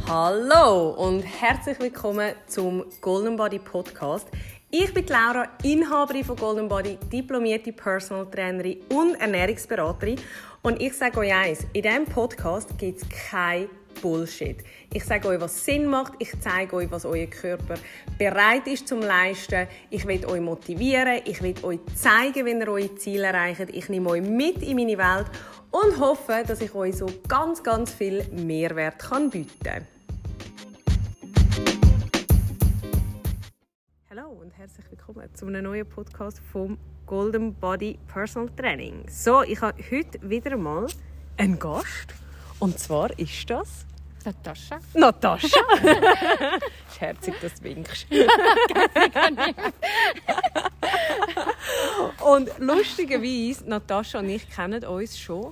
Hallo und herzlich willkommen zum Golden Body Podcast. Ich bin Laura, Inhaberin von Golden Body, diplomierte Personal Trainerin und Ernährungsberaterin. Und ich sage euch eins, in diesem Podcast gibt es kein Bullshit. Ich sage euch, was Sinn macht. Ich zeige euch, was euer Körper bereit ist zum Leisten. Ich will euch motivieren. Ich will euch zeigen, wie ihr eure Ziele erreicht. Ich nehme euch mit in meine Welt und hoffe, dass ich euch so ganz viel Mehrwert bieten kann. Hallo und herzlich willkommen zu einem neuen Podcast vom Golden Body Personal Training. So, ich habe heute wieder mal einen Gast. Und zwar ist das... Natascha. Natascha! Ist herzig, dass du winkst. Und lustigerweise, Natascha und ich kennen uns schon,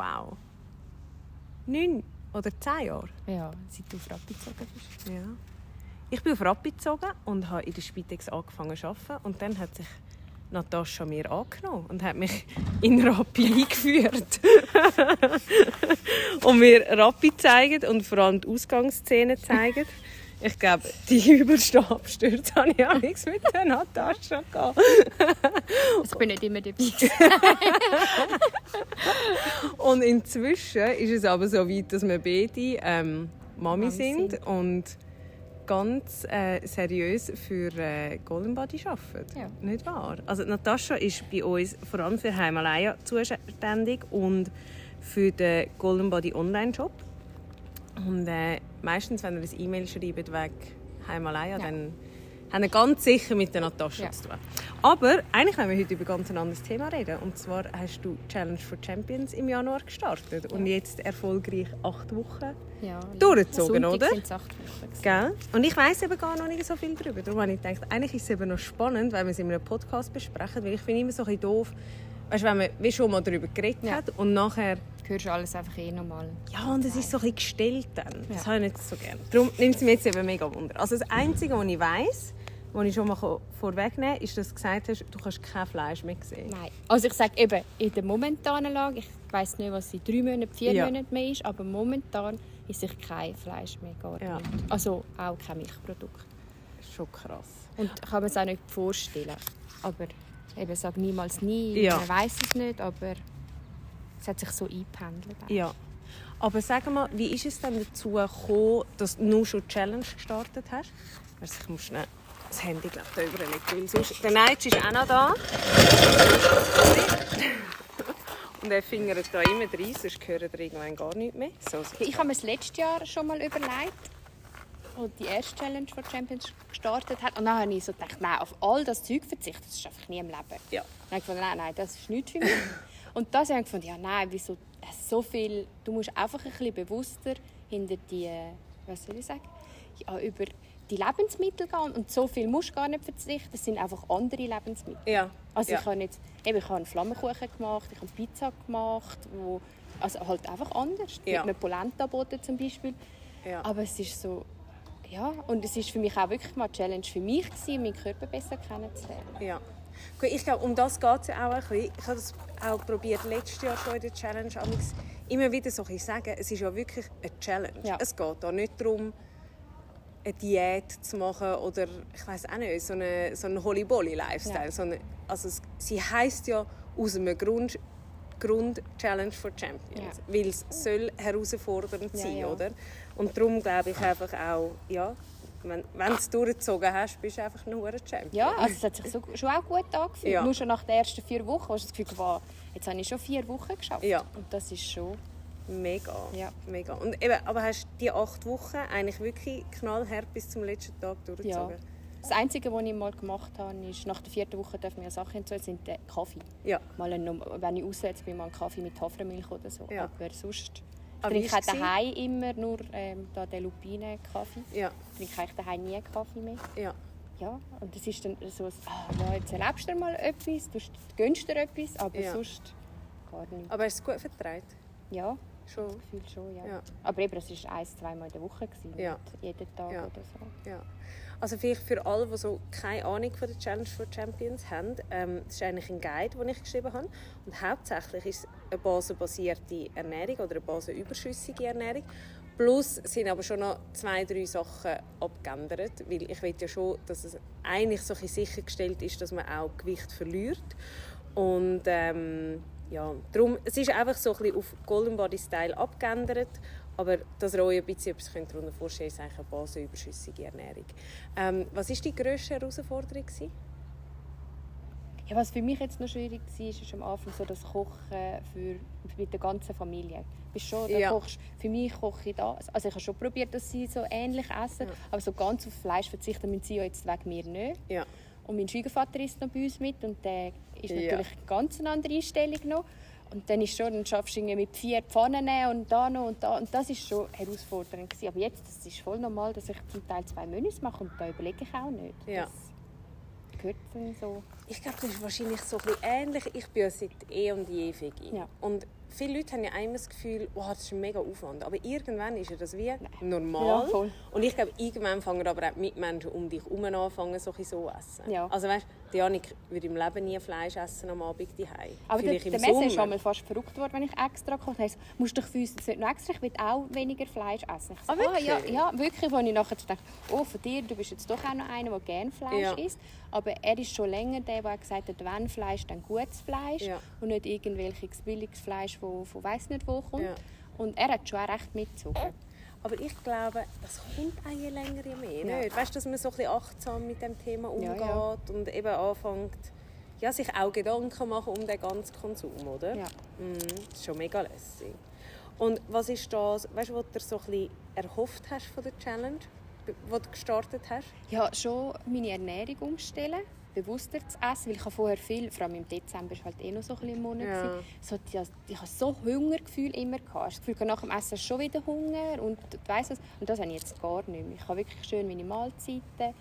9 oder 10 Jahre. Ja, seit du auf Rappi gezogen bist. Ja. Ich bin auf Rappi gezogen und habe in der Spitex angefangen zu arbeiten. Und dann hat sich Natascha mir angenommen und hat mich in Rappi eingeführt. Und mir Rappi zeigen und vor allem die Ausgangsszene zeigen. Ich glaube, die übelsten Abstürze habe ich auch nichts mit der Natascha gehabt. Ich bin nicht immer dabei. Und inzwischen ist es aber so weit, dass wir beide Mami sind und ganz seriös für Golden Body arbeiten. Ja. Nicht wahr? Also Natascha ist bei uns vor allem für Himalaya zuständig und für den Golden Body Online-Shop. Und meistens, wenn ihr ein E-Mail schreibt wegen Himalaya, dann haben wir ganz sicher mit der Natascha zu tun. Aber eigentlich wollen wir heute über ganz ein anderes Thema reden. Und zwar hast du Challenge for Champions im Januar gestartet und jetzt erfolgreich 8 Wochen durchgezogen, oder? Sind es 8 Wochen. Gell? Und ich weiss eben gar noch nicht so viel darüber. Darum habe ich gedacht, eigentlich ist es eben noch spannend, weil wir es in einem Podcast besprechen. Weil ich finde immer so ein bisschen doof, weißt, wenn man wie schon mal darüber geredet hat und nachher... Du hörst alles einfach normal. Ja, und es ist so ein bisschen gestellt dann. Das habe ich nicht so gerne. Darum nimmt es mir jetzt eben mega Wunder. Also das Einzige, was ich weiss, was ich schon mal vorwegnehmen kann, ist, dass du gesagt hast, du kannst kein Fleisch mehr sehen. Nein. Also ich sage eben, in der momentanen Lage, ich weiss nicht, was in 3 Monaten, 4 Monaten mehr ist, aber momentan ist sich kein Fleisch mehr gar nicht. Also auch kein Milchprodukt. Das ist schon krass. Und ich kann mir es auch nicht vorstellen. Aber eben, sage niemals nie, man weiss es nicht, aber es hat sich so eingependelt. Ja. Aber sag mal, wie ist es denn dazu gekommen, dass du nur schon die Challenge gestartet hast? Also ich muss schnell das Handy da überlegen, weil sonst... Der Neitsch ist auch noch da. Und er fingert da immer rein, sonst hören wir irgendwann gar nichts mehr. So. Ich habe mir das letzte Jahr schon mal überlegt, als die erste Challenge for Champions gestartet hat. Und dann habe ich so gedacht, nein, auf all das Zeug verzichten, das ist einfach nie im Leben. Ja. Dann habe ich gedacht, nein, das ist nichts für mich. Und da habe ich gedacht, ja, nein, wieso so viel... Du musst einfach ein bisschen bewusster hinter die... Was soll ich sagen? Ja, über die Lebensmittel gehen. Und so viel musst du gar nicht verzichten. Das sind einfach andere Lebensmittel. Ja. Also ich habe jetzt... Ich habe einen Flammkuchen gemacht, ich habe Pizza gemacht, wo... Also halt einfach anders. Ja. Mit Polenta-Boden zum Beispiel. Ja. Aber es ist so... Ja, und es war für mich auch wirklich mal eine Challenge für mich, meinen Körper besser kennenzulernen. Ja. Ich glaube, um das geht es ja auch ein bisschen. Ich habe das auch probiert, letztes Jahr schon in der Challenge immer wieder so sagen, es ist ja wirklich eine Challenge. Ja. Es geht da nicht darum, eine Diät zu machen oder ich weiss auch nicht, so einen Holly-Bolly-Lifestyle. Ja. Also sie heisst ja aus einem Grund Challenge for Champions, weil es soll herausfordernd sein, oder? Und darum glaube ich einfach auch, wenn du es durchgezogen hast, bist du einfach nur ein Champion. Ja, also es hat sich schon auch gut angefühlt. Ja. Nur schon nach den ersten 4 Wochen hast du das Gefühl, wow, jetzt habe ich schon 4 Wochen geschafft. Ja. Und das ist schon... Mega. Mega. Und eben, aber hast du die 8 Wochen eigentlich wirklich knallhart bis zum letzten Tag durchgezogen? Ja. Das Einzige, was ich mal gemacht habe, ist, nach der 4. Woche dürfen wir Sachen hinzufügen, sind Kaffee. Ja. Mal wenn ich aussetze, bin mal einen Kaffee mit Hafermilch oder so. Ja. Aber sonst... Ich trinke auch daheim immer nur den Lupinen-Kaffee. Ja. Ich trinke eigentlich daheim nie Kaffee mehr. Ja. Ja, und das ist dann so, jetzt erlebst du mal etwas, du gönnst dir etwas, aber sonst gar nicht. Aber hast du es gut vertragen? Ja, schon. Gefühlt schon, ja. Aber eben, das war 1-2 Mal in der Woche, nicht jeden Tag oder so. Ja. Also vielleicht für alle, die so keine Ahnung von der Challenge for Champions haben, das ist eigentlich ein Guide, den ich geschrieben habe. Und hauptsächlich ist es eine basenbasierte Ernährung oder eine basenüberschüssige Ernährung. Plus sind aber schon noch 2-3 Sachen abgeändert, weil ich will ja schon, dass es eigentlich so ein bisschen sichergestellt ist, dass man auch Gewicht verliert. Und ja, darum, es ist einfach so ein bisschen auf Golden Body Style abgeändert, aber dass ihr euch ein bisschen etwas darunter vorstellen könnt, ist eigentlich eine basenüberschüssige Ernährung. Was war die grösste Herausforderung? Ja, was für mich jetzt noch schwierig war, ist am Anfang so das Kochen mit der ganzen Familie. Für mich koche ich da. Also ich habe schon probiert, dass sie so ähnlich essen, aber so ganz auf Fleisch verzichten müssen sie ja jetzt wegen mir nicht. Ja. Und mein Schwiegervater isst noch bei uns mit und der ist natürlich eine ganz andere Einstellung noch. Und dann schaffst du mit 4 Pfannen und da noch und da. Und das war schon herausfordernd. Aber jetzt das ist voll normal, dass ich zum Teil 2 Menüs mache und da überlege ich auch nicht. Ja. Das gehört dann so. Ich glaube, das ist wahrscheinlich so ein bisschen ähnlich. Ich bin ja seit und je Veggie. Ja. Und viele Leute haben ja immer das Gefühl, das ist ein mega Aufwand. Aber irgendwann ist das wie normal. Ja, und ich glaube, irgendwann fangen aber auch die Mitmenschen um dich herum anfangen, so zu essen. Ja. Also weißt, die Janik würde im Leben nie Fleisch essen am Abend zu Hause. Aber der Messer ist schon mal fast verrückt worden, wenn ich extra koche. Also, musst du dich für uns nicht noch extra, ich will auch weniger Fleisch essen. Ich so, wirklich? Ja, wirklich. Wo ich nachher dachte, von dir, du bist jetzt doch auch noch einer, der gerne Fleisch isst. Aber er ist schon länger der gesagt hat, wenn Fleisch, dann gutes Fleisch. Ja. Und nicht irgendwelches billiges Fleisch, von weiss nicht wo kommt. Ja. Und er hat schon auch recht mitgezogen. Aber ich glaube, das kommt auch je länger, je mehr. Ja. Weißt du, dass man so ein bisschen achtsam mit dem Thema umgeht und eben anfängt, sich auch Gedanken machen um den ganzen Konsum, oder? Ja. Das ist schon mega lässig. Und was ist das, weißt du, was du so ein bisschen erhofft hast von der Challenge, die du gestartet hast? Ja, schon meine Ernährung umstellen. Bewusster zu essen, weil ich vorher viel, vor allem im Dezember war halt noch so ein bisschen im Monat, so, ich hatte so Hungergefühl immer. Ich habe das Gefühl, nach dem Essen schon wieder Hunger und weiss was. Und das habe ich jetzt gar nicht mehr. Ich habe wirklich schön meine Mahlzeiten.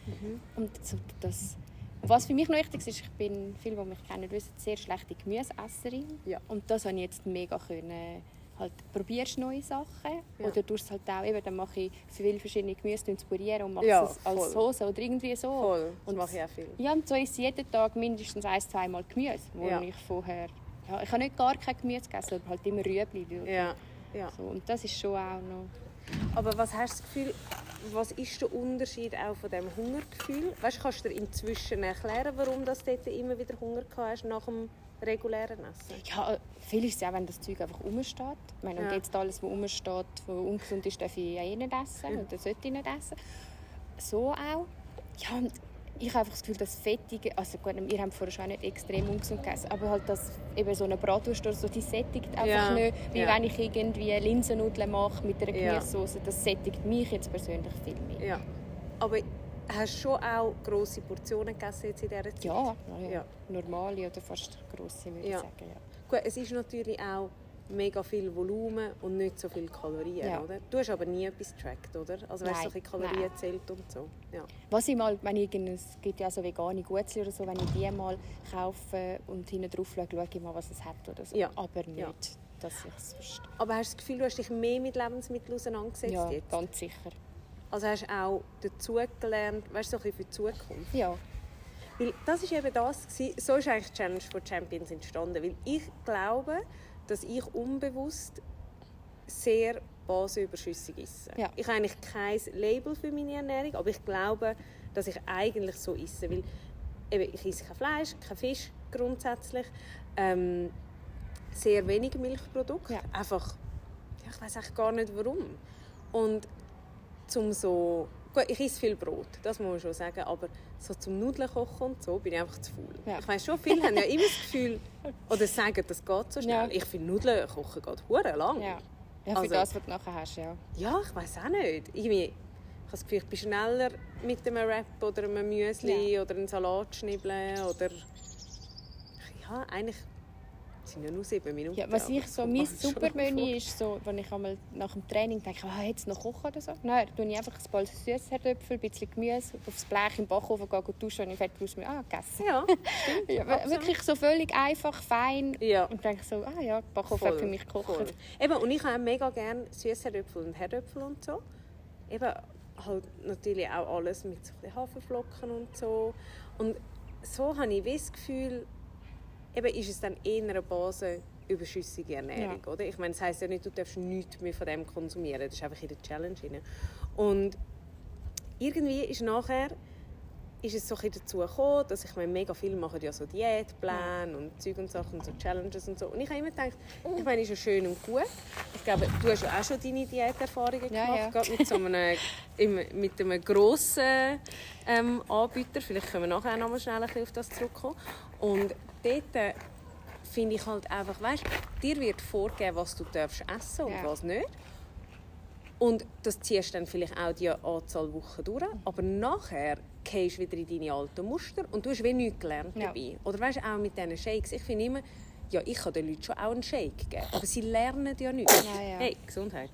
Und so das, was für mich noch wichtig ist, ich bin, viele, die mich kennen, wissen, sehr schlechte Gemüseesserin. Ja. Und das habe ich jetzt mega können. Halt, probierst neue Sachen oder tust es halt auch, eben, dann mache ich viele verschiedene Gemüse pürieren und mache es als Soße oder irgendwie so. Voll, das mache ich auch viel. Ja, und so ist jeden Tag mindestens 1-2 Mal Gemüse, wo ich vorher, ich habe nicht gar kein Gemüse gegessen, aber halt immer Rüebli. Ja. So, und das ist schon auch noch... Aber was hast du das Gefühl, was ist der Unterschied auch von diesem Hungergefühl? Weißt, kannst du dir inzwischen erklären, warum du dort immer wieder Hunger hast nach dem regulären Essen? Ja, viel ist es auch, wenn das Zeug einfach rumsteht. Ich meine, und jetzt alles, was rumsteht, was ungesund ist, darf ich ja nicht essen und das sollte ich nicht essen. So auch. Ja, und ich habe einfach das Gefühl, dass Fettige, also gut, wir haben vorher schon nicht extrem ungesund gegessen, aber halt das, eben so eine Bratwurst oder so, die sättigt einfach nicht, wie wenn ich irgendwie Linsennudeln mache mit einer Gemüsesauce. Das sättigt mich jetzt persönlich viel mehr. Ja. Aber hast du schon auch grosse Portionen gegessen jetzt in dieser Zeit? Ja. Normale oder fast grosse, würde ich sagen. Ja. Gut, es ist natürlich auch mega viel Volumen und nicht so viele Kalorien, oder? Du hast aber nie etwas getrackt, oder? Also weißt du, so viele Kalorien zählt und so. Ja. Was ich mal, wenn es gibt ja so vegane Gutzli oder so, wenn ich die mal kaufe und hinten drauf schaue ich mal, was es hat oder so. Ja. Aber nicht, dass ich es verstehe. Aber hast du das Gefühl, du hast dich mehr mit Lebensmitteln auseinandergesetzt jetzt? Ja, ganz sicher. Also hast du auch dazugelernt, weißt du, so ein bisschen für die Zukunft? Ja. Weil das war eben das, so ist eigentlich die Challenge for Champions entstanden. Weil ich glaube, dass ich unbewusst sehr basenüberschüssig esse. Ja. Ich habe eigentlich kein Label für meine Ernährung, aber ich glaube, dass ich eigentlich so esse. Weil eben, ich esse kein Fleisch, kein Fisch grundsätzlich, sehr wenig Milchprodukte. Ja. Einfach, ich weiß eigentlich gar nicht warum. Und zum so, gut, ich esse viel Brot, das muss man schon sagen, aber so zum Nudeln kochen und so bin ich einfach zu faul. Ja. Ich weiss schon, viele haben ja immer das Gefühl, oder sagen, das geht so schnell. Ja. Ich finde, Nudeln kochen geht verdammt lang. Ja, für also, das, was du nachher hast, ja. Ja, ich weiss auch nicht. Ich habe das Gefühl, ich bin schneller mit einem Wrap oder einem Müsli oder einem Salat schnibbeln oder... Ja, eigentlich... Es sind ja nur 7 Minuten. Ja, was ich so, mein Supermenü ist, so, wenn ich einmal nach dem Training denke, jetzt noch kochen oder so. Nein, dann tue ich einfach ein paar Süßkartoffeln, ein bisschen Gemüse aufs Blech im Backofen gehen und duschen und ich fertig aus mir gegessen. Ja, stimmt. Ja, wirklich so völlig einfach, fein. Ja. Und denke so, Backofen hat für mich gekocht. Eben, und ich habe mega gerne Süßkartoffeln und Herdöpfel und so. Eben halt natürlich auch alles mit so Haferflocken und so. Und so habe ich das Gefühl, eben ist es dann eher eine Base überschüssige Ernährung, oder? Ich meine, das heisst ja nicht, du darfst nichts mehr von dem konsumieren. Das ist einfach in der Challenge rein. Und irgendwie ist es so ein bisschen dazu gekommen, dass ich meine, mega viele machen ja so Diätpläne und Zeug und Sachen, so Challenges und so. Und ich habe immer gedacht, ich meine, ist ja schön und gut. Ich glaube, du hast ja auch schon deine Diäterfahrungen gemacht, gerade mit einem grossen Anbieter. Vielleicht können wir nachher noch mal schnell ein bisschen auf das zurückkommen. Und dort finde ich halt einfach, weißt, dir wird vorgegeben, was du darfst essen und was nicht. Und das ziehst du dann vielleicht auch die Anzahl Wochen durch. Aber nachher gehst du wieder in deine alten Muster und du hast wie nichts gelernt dabei. Oder weißt, auch mit diesen Shakes. Ich finde immer, ja, ich kann den Leuten schon auch einen Shake geben. Aber sie lernen ja nichts. Hey, Gesundheit.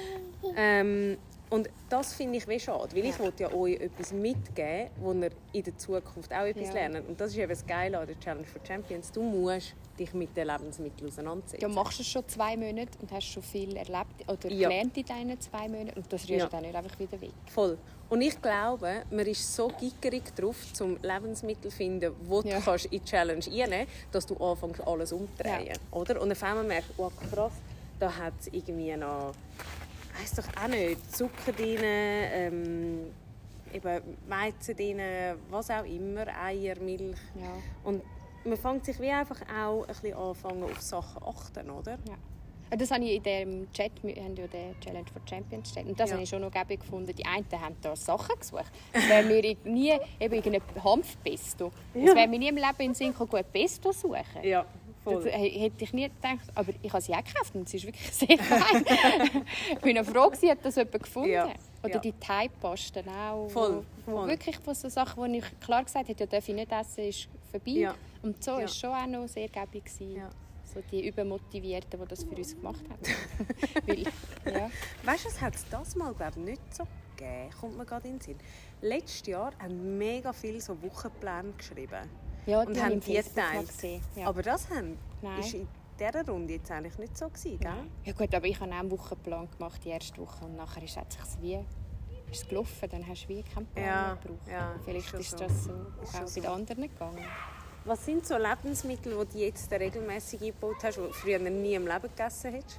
Und das finde ich wie schade, weil ich wollte ja euch etwas mitgeben, wo ihr in der Zukunft auch etwas lernt. Und das ist eben das Geile an der Challenge for Champions. Du musst dich mit den Lebensmitteln auseinandersetzen. Du machst es schon 2 Monate und hast schon viel erlebt oder gelernt in diesen 2 Monaten. Und das rührst du dann nicht einfach wieder weg. Voll. Und ich glaube, man ist so gickerig drauf, zum Lebensmittel zu finden, wo du kannst in die Challenge reinnehmen kannst, dass du anfängst, alles umzudrehen. Ja. Oder? Und auf einmal merkst du, oh krass, da hat es irgendwie noch, weiss doch auch nicht, Zucker drin, eben Weizen drin, was auch immer, Eier, Milch. Ja. Und man fängt sich wie einfach auch ein bisschen anfangen, auf Sachen achten, oder? Ja. Das habe ich in dem Chat, wir haben ja den Challenge for Champions Chat, und das habe ich schon noch gäbig gefunden. Die einen haben da Sachen gesucht. Es wäre mir nie eben irgendein Hanfpesto. Es wäre mir nie im Leben in den Sinn gekommen, gut Pesto suchen. Ja, voll. Das hätte ich nie gedacht. Aber ich habe sie auch gekauft und sie ist wirklich sehr fein. Ich war froh, dass das jemand gefunden hat. Ja. Oder die Thai-Pasten auch. Voll. Wo wirklich von so Sachen, wo ich klar gesagt habe, ja, darf ich nicht essen, ist vorbei. Ja. Und so war es schon auch noch sehr gäbig. Ja. So die Übermotivierten, die das für uns gemacht haben. Weißt du, es hat es das mal nicht so gegeben, kommt mir gerade in den Sinn. Letztes Jahr haben mega viele so Wochenpläne geschrieben. Ja, und haben die geteilt. Ja. Aber das war in dieser Runde jetzt eigentlich nicht so gewesen, gell? Ja gut, aber ich habe auch einen Wochenplan gemacht, die erste Woche, und nachher ist es gelaufen, dann hast du wie keinen Plan mehr gebraucht. Ja, vielleicht ist das so auch bei den anderen gegangen. Was sind so Lebensmittel, die du jetzt regelmäßig eingebaut hast, die du früher nie im Leben gegessen hast?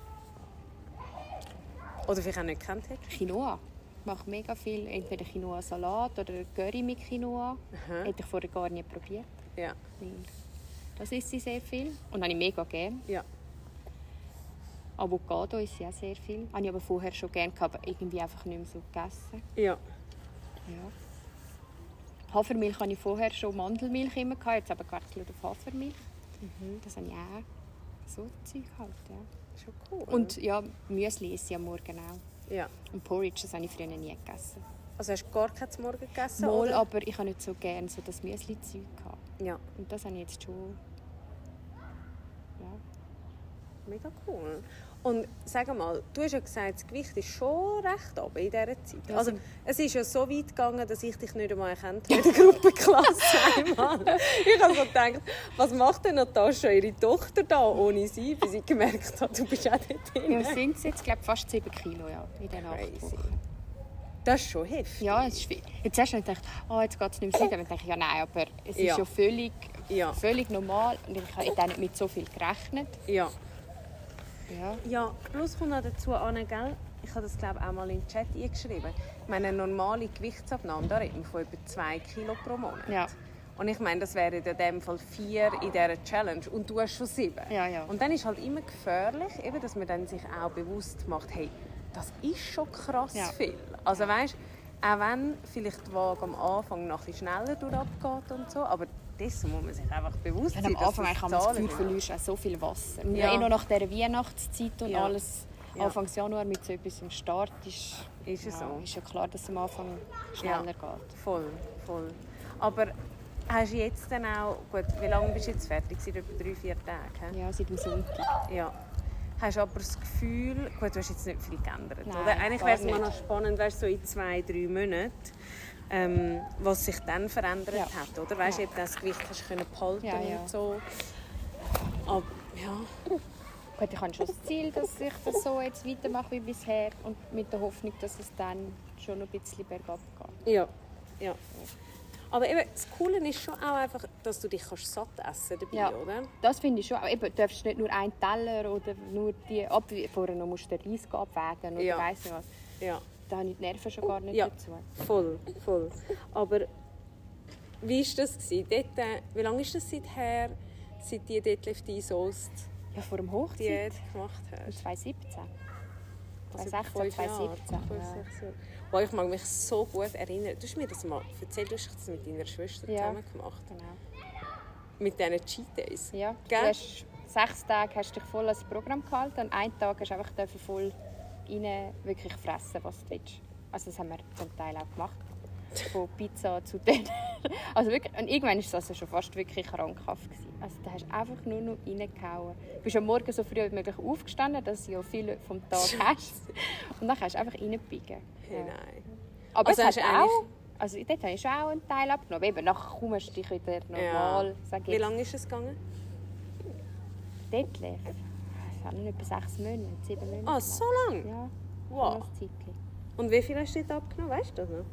Oder vielleicht auch nicht gekannt hast? Quinoa. Ich mache mega viel. Entweder Quinoa-Salat oder Curry mit Quinoa. Hätte ich vorher gar nicht probiert. Ja. Das isst sie sehr viel. Und habe ich mega gerne. Ja. Avocado isst sie auch sehr viel. Habe ich aber vorher schon gerne gehabt, aber irgendwie einfach nicht mehr so gegessen. Ja. Hafermilch hatte ich vorher schon, Mandelmilch immer gehabt, jetzt aber gewechselt auf Hafermilch. Das habe ich auch. So Zeug halt, ja. Schon cool. Und ja, Müsli esse ich am Morgen auch. Ja. Und Porridge, das habe ich früher nie gegessen. Also hast du gar kein Morgen gegessen? Mal, oder? aber ich habe nicht so gerne so das Müsli-Zeug gehabt. Ja. Und das habe ich jetzt schon. Ja. Mega cool. Und sag mal, du hast ja gesagt, das Gewicht ist schon recht runter in dieser Zeit. Ja, also, es ist ja so weit gegangen, dass ich dich nicht einmal erkannt habe in der Gruppenklasse einmal. Ich habe so gedacht, was macht denn Natascha, ihre Tochter, da ohne sie, bis ich gemerkt habe, du bist auch dort drin. Ja, sind es jetzt, glaube ich, fast 7 Kilo in den 8 Wochen. Das ist schon heftig. Ja, es ist viel. Jetzt hast du gedacht, jetzt geht es nicht mehr. Dann denke ich, ja nein, aber es ist ja völlig normal. Und ich habe nicht mit so viel gerechnet. Ja, plus kommt noch dazu an, gell? Ich habe das glaube auch mal in den Chat eingeschrieben. Ich meine, eine normale Gewichtsabnahme, da reden wir von über 2 Kilo pro Monat. Ja. Und ich meine, das wären in dem Fall 4 in dieser Challenge und du hast schon 7. Ja. Und dann ist halt immer gefährlich, eben, dass man dann sich auch bewusst macht, hey, das ist schon krass viel. Also weißt, auch wenn vielleicht die Waage am Anfang noch ein schneller abgeht und so, aber dessen muss man sich einfach bewusst sein. Am Anfang kann man das Gefühl, verlierst auch so viel Wasser. Ja. Noch nach dieser Weihnachtszeit und alles, Anfang Januar mit so etwas im Start ist es so. Ist ja klar, dass es am Anfang schneller geht. Voll. Aber hast du jetzt dann auch, gut, wie lange bist du jetzt fertig? Seit etwa 3-4 Tagen? Ja, seit dem Sonntag. Ja. Hast du aber das Gefühl, gut, du hast jetzt nicht viel geändert, Nein, oder? Eigentlich wäre es mal noch spannend, weißt, so in 2-3 Monaten, was sich dann verändert hat, oder? Weißt du, ob du das Gewicht hast können behalten und so. Aber, Gut, ich habe schon das Ziel, dass ich das so jetzt weitermache wie bisher und mit der Hoffnung, dass es dann schon ein bisschen bergab geht. Ja. Aber eben, das Coole ist schon auch einfach, dass du dich satt essen dabei, ja, oder? Das finde ich schon. Aber eben, du darfst nicht nur einen Teller oder nur die... Vorher noch musst du den Reis abwägen oder weiss nicht was. Ja. Da habe ich die Nerven schon gar nicht dazu. Voll. Aber wie war das? Dort, wie lange ist das her, seit die Deadlift Soest vor dem Hochzeit Diät gemacht hast? 2017. Also 2016, 2017. Wow, ich mag mich so gut erinnern. Du hast mir das mal erzählt, du hast das mit deiner Schwester zusammen gemacht. Genau. Mit diesen Cheat Days. Ja, gell? du hast 6 Tage hast dich voll ans Programm gehalten und einen Tag hast du einfach voll rein wirklich fressen, was du willst. Also das haben wir zum Teil auch gemacht. Von Pizza zu denen. Also wirklich, und irgendwann war es also schon fast wirklich krankhaft gewesen. Also da hast du einfach nur noch reingehauen. Du bist am Morgen so früh wie möglich aufgestanden, dass du ja viel vom Tag hast. Und dann kannst du einfach reinbiegen. Hey, nein. Aber also es hat auch... Also dort habe ich schon auch einen Teil abgenommen. Eben, nachher kommst du dich wieder normal. Ja. Wie lange ist es gegangen? Dort lief. Es hat noch etwa 6 Monate, 7 Monate. Ah, so lange? Ja. Wow. Und wie viel hast du dort abgenommen? Weißt du das noch?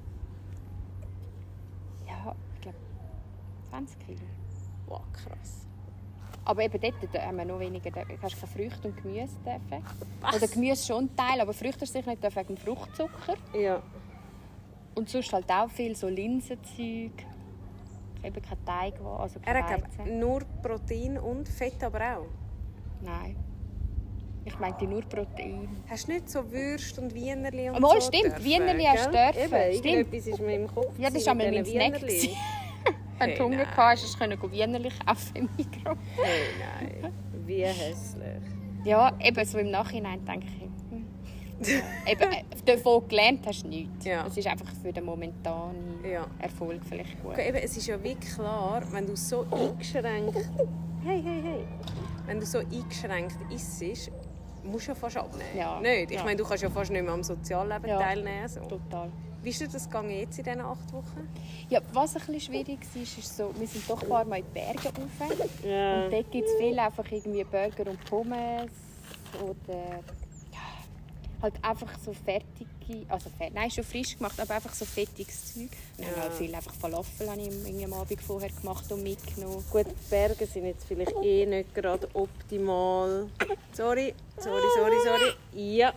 Ja, ich glaube 20 Kilo. Wow, krass. Aber eben dort haben wir noch weniger. Du hast keine Früchte und Gemüse dürfen. Was? Oder Gemüse schon ein Teil, aber Früchte hast du nicht wegen dem Fruchtzucker. Ja. Und sonst halt auch viel so Linsenzeug. Eben kein Teig, also kein Er hat nur Protein und Fett aber auch? Nein. Ich meinte nur Protein. Hast du nicht so Würste und Wienerli und so? Stimmt, dürfen, Wienerli hast du dürfen. Irgendetwas ist mir im Kopf. Ja, das war einmal mein Snack. Wenn du Hunger hast, konntest du Wienerli kaufen im Mikro. Hey, nein. Wie hässlich. Ja, eben so im Nachhinein denke ich. Eben, davon gelernt hast du nichts. Ja. Es ist einfach für den momentanen Erfolg vielleicht gut. Okay, eben, es ist ja wie klar, wenn du so eingeschränkt... Hey. Wenn du so eingeschränkt isst, musst du ja fast abnehmen. Ja. Nicht? Ich meine, du kannst ja fast nicht mehr am Sozialleben teilnehmen. So. Total. Wie ist das gegangen jetzt in diesen 8 Wochen? Ja, was ein bisschen schwierig war, ist so, wir sind doch ein paar Mal in die Berge rauf. Ja. Und dort gibt es viel einfach irgendwie Burger und Pommes oder halt einfach so fertige, nein, schon frisch gemacht, aber einfach so fettiges Zeug. Und dann halt viel einfach Falafel habe ich am Abend vorher gemacht und mitgenommen. Gut, die Berge sind jetzt vielleicht nicht gerade optimal. Sorry. Ja.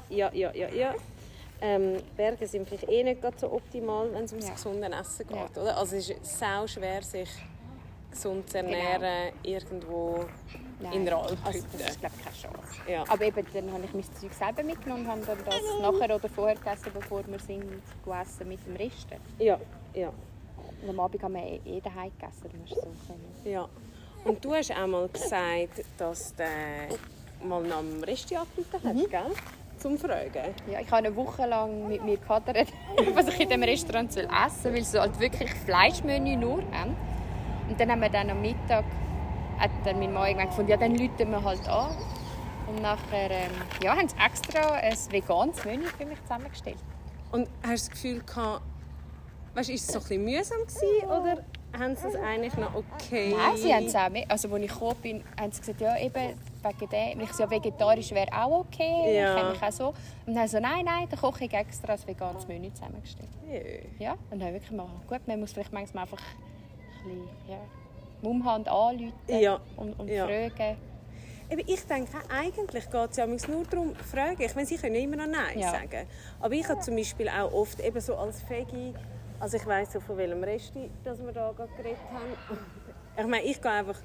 Berge sind vielleicht nicht gerade so optimal, wenn es ums gesunde Essen geht, oder? Also es ist sau schwer, sich gesund zu ernähren, irgendwo in der Alphütte. Also das ist, glaube ich, keine Chance. Ja. Aber eben, dann habe ich mein Zeug selber mitgenommen und habe dann das nachher oder vorher gegessen, bevor wir sind gegessen mit dem Rest. Ja. Und am Abend haben wir daheim gegessen. Du musst so können. Ja. Und du hast auch mal gesagt, dass du mal nach dem Resti angerufen hast, gell? Zum Fragen. Ja, ich habe eine Woche lang mit mir gehadert, was ich in diesem Restaurant essen soll, weil sie halt wirklich Fleischmenü nur haben. Und dann haben wir dann am Mittag hat dann mein Mann gefunden, ja, dann rufen wir halt an. Und nachher haben sie extra ein veganes Menü für mich zusammengestellt. Und hast du das Gefühl gehabt, weißt, ist es so ein bisschen mühsam gewesen, oder haben sie es eigentlich noch okay? Nein, sie haben es auch mit. Also, als ich gekommen bin, haben sie gesagt, ja, eben wegen dem. Ich so, vegetarisch wäre auch okay. Ja. Ich kenne mich auch so. Und dann so, nein, dann koche ich extra ein veganes Menü zusammengestellt. Ja, und dann habe ich wirklich mal, gut, man muss vielleicht manchmal einfach ein bisschen, Mumhand anrufen und fragen. Eben, ich denke, eigentlich geht es ja nur darum, fragen. Ich meine, sie können immer noch Nein sagen. Aber ich habe zum Beispiel auch oft eben so als Veggie, also ich weiss so von welchem Resti, dass wir da gerade geredet haben. Ich meine, ich gehe einfach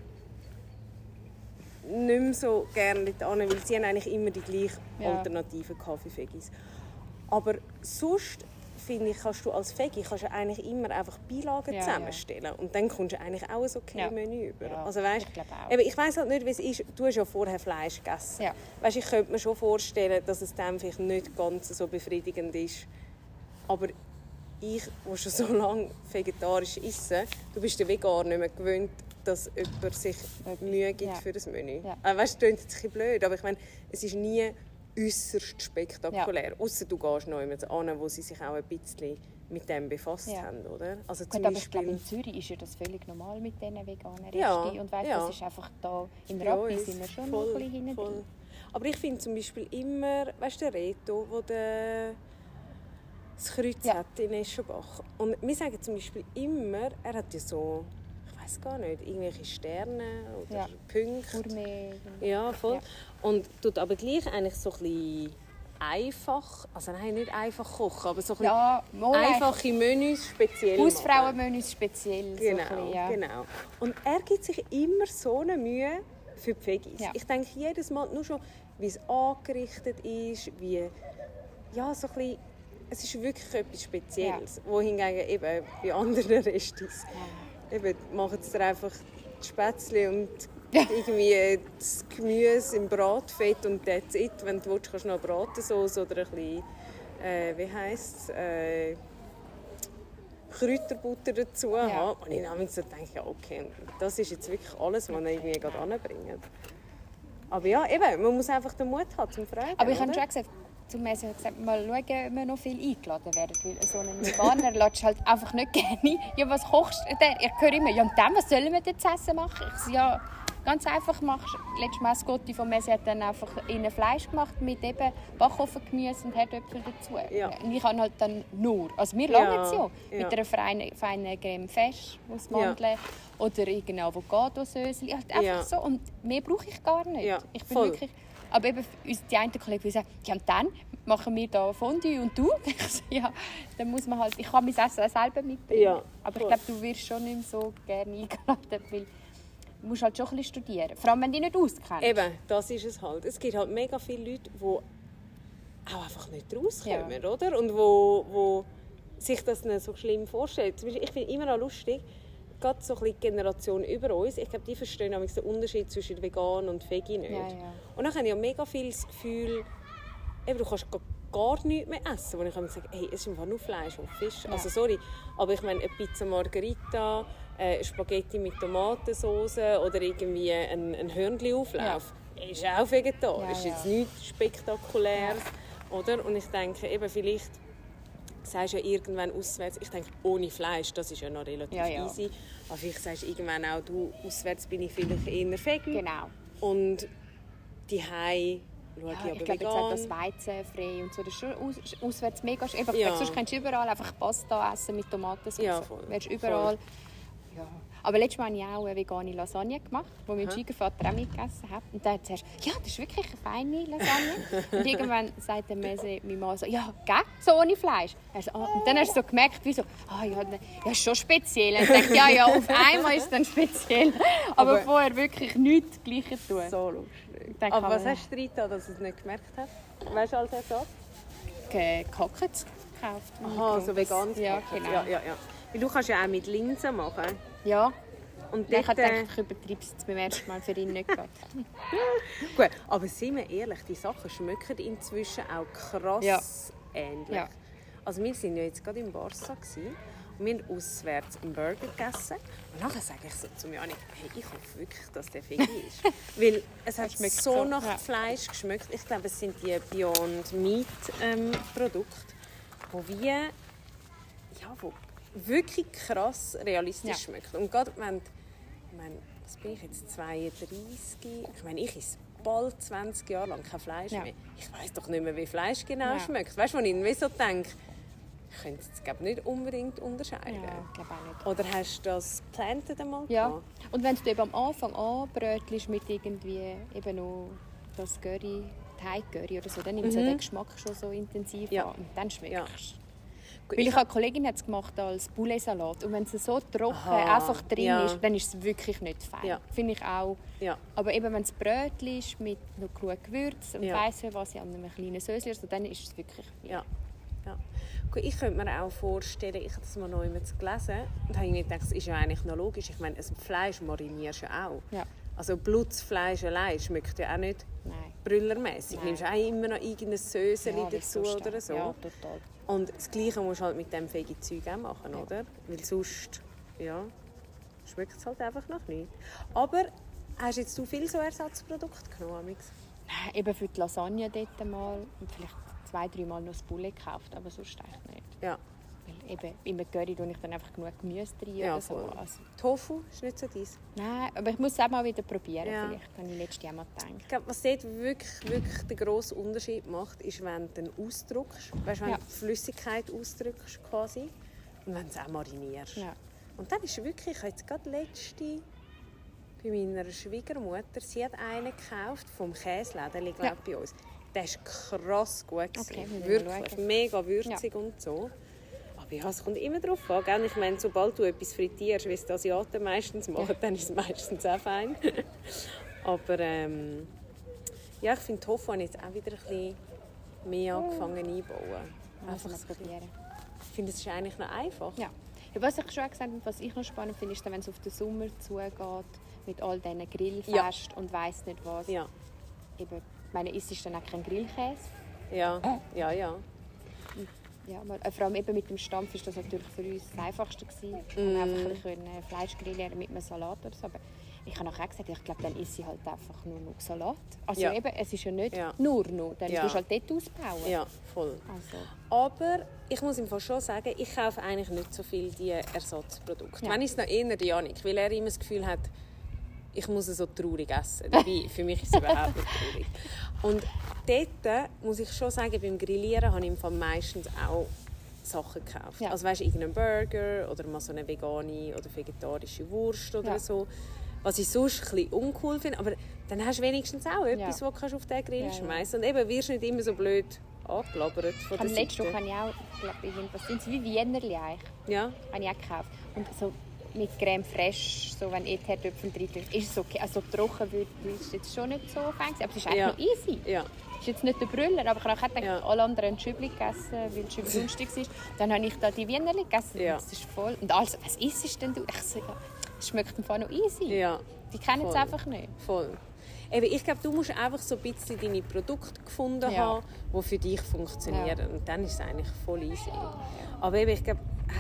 nicht mehr so gerne dort hin, weil sie haben eigentlich immer die gleichen Alternativen für Veggies. Aber sonst finde ich, kannst du als Veggie eigentlich immer einfach Beilagen zusammenstellen. Und dann kommst du eigentlich auch ein okay Menü über. Ja, also, weißt, ich weiss halt nicht, wie es ist. Du hast ja vorher Fleisch gegessen. Ja. Weißt, ich könnte mir schon vorstellen, dass es dann vielleicht nicht ganz so befriedigend ist. Aber ich, der schon so lange vegetarisch esse, du bist ja gar nicht mehr gewöhnt, dass jemand sich Mühe gibt für das Menü. Ja. Weißt, das klingt jetzt ein bisschen blöd, aber ich meine, es ist nie äußerst spektakulär. Ausser du gehst noch jemand an, wo sie sich auch ein bisschen mit dem befasst haben, oder? Also gut, aber ich glaube, in Zürich ist ja das völlig normal mit diesen veganen Resti. Und weißt, das ist einfach da in Rappi sind wir schon noch ein bisschen hinten drin. Aber ich finde zum Beispiel immer, weißt du, der Reto, wo der das Kreuz hat in Eschenbach. Und wir sagen zum Beispiel immer, er hat ja so, ich weiss gar nicht, irgendwelche Sterne oder Punkte. Gourmet. Ja, voll. Ja. Und tut aber gleich eigentlich so ein bisschen einfach, also nein, nicht einfach kochen, aber so ein bisschen einfache Menüs speziell Hausfrauenmenüs speziell. Genau, so ein bisschen, genau. Und er gibt sich immer so eine Mühe für die Veggies. Ja. Ich denke jedes Mal nur schon, wie es angerichtet ist, wie, ja, so ein bisschen, es ist wirklich etwas Spezielles. Ja. Wohingegen eben bei anderen Restis eben machen sie einfach die Spätzle und irgendwie das Gemüse im Bratfett und that's it. Wenn du willst, kannst du noch Bratensauce oder ein bisschen, wie heisst es, Kräuterbutter dazu haben. Und ich habe so gedacht, ja okay, das ist jetzt wirklich alles, was er irgendwie gerade anbringt. Aber ja, eben, man muss einfach den Mut haben zum Fragen. Aber ich habe schon gesagt, zum Essen gesagt, mal schauen, ob wir noch viel eingeladen werden. Weil so einen Veganer lässt halt einfach nicht gerne. Ja, was kochst du denn? Ich höre immer, ja, und dann, was sollen wir denn zu essen machen? Ich sage, ja, ganz einfach machst du. Letztes Mal Scotti von Messi hat dann einfach innen Fleisch gemacht mit eben Backofen-Gemüse und Herdöpfel dazu. Ja. Und ich habe halt dann nur, also wir langen es ja, mit einer feinen Creme Fraiche aus Mandeln oder irgendeine Avocado-Sösel. Halt einfach so. Und mehr brauche ich gar nicht. Ja, ich bin wirklich, aber eben die einen Kollegen sagen, ja, und dann machen wir da Fondue und du? Ja, dann muss man halt, ich kann mein Essen auch selber mitbringen. Ja, aber ich glaube, du wirst schon nicht mehr so gerne eingeladen, weil du musst halt schon ein bisschen studieren. Vor allem, wenn du dich nicht auskennst. Eben, das ist es halt. Es gibt halt mega viele Leute, die auch einfach nicht rauskommen, oder? Und wo sich das nicht so schlimm vorstellen. Zum Beispiel, ich finde immer noch lustig, gerade so ein bisschen die Generation über uns, ich glaube, die verstehen den Unterschied zwischen vegan und Veggie nicht. Ja. Und dann habe ich ja mega viel das Gefühl, eben, du kannst gar nichts mehr essen. Wo ich habe gesagt, hey, es ist einfach nur Fleisch und Fisch. Ja. Also sorry, aber ich meine, eine Pizza Margherita, Spaghetti mit Tomatensauce oder irgendwie ein Hörnli-Auflauf, ist auch vegetarisch. Ja. Ist jetzt nichts Spektakuläres. Ja. Oder? Und ich denke, eben vielleicht sagst du ja irgendwann auswärts, ich denke, ohne Fleisch, das ist ja noch relativ easy. Aber vielleicht sagst du irgendwann auch, du, auswärts bin ich vielleicht eher vegan. Genau. Und die Hause schaue ich aber ich glaube, jetzt hat das weizenfrei und so, das ist schon auswärts mega schön. Sonst kannst du überall einfach Pasta essen mit Tomatensauce. Ja, voll. Du wirst überall. Ja. Aber letztes Mal habe ich auch eine vegane Lasagne gemacht, die mein Schwiegervater auch mitgegessen hat. Und dann hat er gesagt, ja, das ist wirklich eine feine Lasagne. Und irgendwann sagt mein Mann so, ja, gell, so ohne Fleisch. Also, und dann hast du so gemerkt, wie so, ja, ist schon speziell. Und ich dachte, ja, auf einmal ist es dann speziell. Aber vorher wirklich nichts Gleiches tun. So lustig. Aber was hast du drin, dass du es nicht gemerkt hast? Weißt du, als Ersatz? Gekocht gekauft. Aha, so vegan. Ja, genau. Ja. Weil du kannst ja auch mit Linsen machen. Ja. Und ich habe gedacht, ich übertreibe es beim ersten Mal für ihn nicht gerade. Gut, aber seien wir ehrlich, die Sachen schmecken inzwischen auch krass ähnlich. Ja. Also wir waren ja jetzt gerade in Barca und wir haben auswärts einen Burger gegessen. Und nachher sage ich so zu Janik, hey, ich hoffe wirklich, dass der Veggie ist. Weil es hat so nach Fleisch geschmeckt. Ich glaube, es sind die Beyond Meat Produkte, wo wirklich krass realistisch schmeckt. Und gerade wenn, was bin ich jetzt, 32? Ich meine, ich esse bald 20 Jahre lang kein Fleisch mehr. Ich weiss doch nicht mehr, wie Fleisch genau schmeckt. Weißt du, wenn ich so denke, ich könnte es nicht unbedingt unterscheiden. Ja, glaube auch nicht. Oder hast du das Planted einmal gemacht? Und wenn du eben am Anfang anbrötelst mit irgendwie eben noch das Curry, Thai-Curry oder so, dann nimmt es den Geschmack schon so intensiv an. Und dann schmeckt es. Weil ich eine Kollegin hat es gemacht als Poulet-Salat. Und wenn es so trocken einfach drin ist, dann ist es wirklich nicht fein. Ja. Finde ich auch. Ja. Aber eben, wenn es Brötchen ist mit noch genug Gewürz und weiss was an einem kleinen Sösli, also dann ist es wirklich fein. Ja. Gut, ich könnte mir auch vorstellen, ich habe das mal noch einmal gelesen und habe gedacht, das ist ja eigentlich noch logisch. Ich meine, Fleisch marinierst du auch. Ja. Also Blutsfleisch allein schmeckt ja auch nicht brüllermässig. Du nimmst auch immer noch irgendein Söseli dazu oder so. Ja, total. Und das Gleiche musst du halt mit dem Veggie-Zeug auch machen, oder? Weil sonst, schmeckt es halt einfach noch nicht. Aber hast jetzt viel so Ersatzprodukte genommen? Nein, eben für die Lasagne dort mal und vielleicht 2-3 Mal noch das Poulet gekauft, aber sonst eigentlich nicht. Ja. Weil eben im Curry tue ich dann einfach genug Gemüse rein. Ja, oder so. voll. Also, Tofu ist nicht so deins. nein, aber ich muss es auch mal wieder probieren. Ja. Vielleicht habe ich letztes Jahr mal gedacht. Ich glaube, was dort wirklich den grossen Unterschied macht, ist, wenn du den ausdrückst. Weißt, wenn du die Flüssigkeit ausdrückst quasi. Und wenn du es auch marinierst. Ja. Und dann ist wirklich, ich habe jetzt gerade letzte bei meiner Schwiegermutter, sie hat einen gekauft vom Käseladen, glaube bei uns. Der ist krass gut gewesen. Okay, wirklich mega würzig und so. Aber ja, es kommt immer darauf an. Gell? Ich meine, sobald du etwas frittierst, wie es die Asiaten meistens machen, dann ist es meistens auch fein. Aber ja, ich finde Tofu habe jetzt auch wieder ein bisschen mehr angefangen einzubauen. Einfach probieren. Ich finde, es ist eigentlich noch einfach. Ja. Ja, was ich schon gesagt habe, was ich noch spannend finde, ist, wenn es auf den Sommer zugeht, mit all diesen Grillfest und weiss nicht was. Ja. Eben, ich meine, ist es dann auch kein Grillkäse? Ja. Ja, vor allem eben mit dem Stampf ist das natürlich für uns das Einfachste gewesen. Wir konnten einfach ein bisschen Fleisch grillieren mit einem Salat oder so. Aber ich habe nachher gesagt, ich glaube, dann esse ich halt einfach nur noch Salat. Also eben, es ist ja nicht nur, dann musst du halt dort ausbauen. Ja, voll. Also. Aber ich muss ihm schon sagen, ich kaufe eigentlich nicht so viel die Ersatzprodukte. Ja. Wenn ich es noch eher Janik, weil er immer das Gefühl hat, ich muss es so traurig essen. Dabei, für mich ist es überhaupt nicht traurig. Und dort muss ich schon sagen, beim Grillieren habe ich meistens auch Sachen gekauft. Ja. Also weißt, irgendeinen Burger oder mal so eine vegane oder vegetarische Wurst oder so. Was ich sonst ein bisschen uncool finde. Aber dann hast du wenigstens auch etwas, was du auf den Grill schmeißen kannst. Und eben wirst du nicht immer so blöd angelabert von der Seite. Letzte Woche habe ich auch, was sind es, wie Wienerli eigentlich? Ja. Habe ich auch gekauft. Und so mit Creme fraiche, so wenn Erdäpfel drin tust, ist es okay. Also trocken wird es jetzt schon nicht so fein, aber es ist eigentlich noch easy. Ja. Es ist jetzt nicht der Brüller, aber ich habe gedacht, alle anderen ein Schübli gegessen, weil es Schübli günstig ist. Dann habe ich da die Wienerli gegessen und es ist voll. Und alles, was isst denn du? Ich so, es schmeckt einfach noch easy. Ja. Die kennen es einfach nicht. Voll. Eben, ich glaube, du musst einfach so ein bisschen deine Produkte gefunden haben, die für dich funktionieren. Ja. Und dann ist es eigentlich voll easy. Aber eben, ich glaube,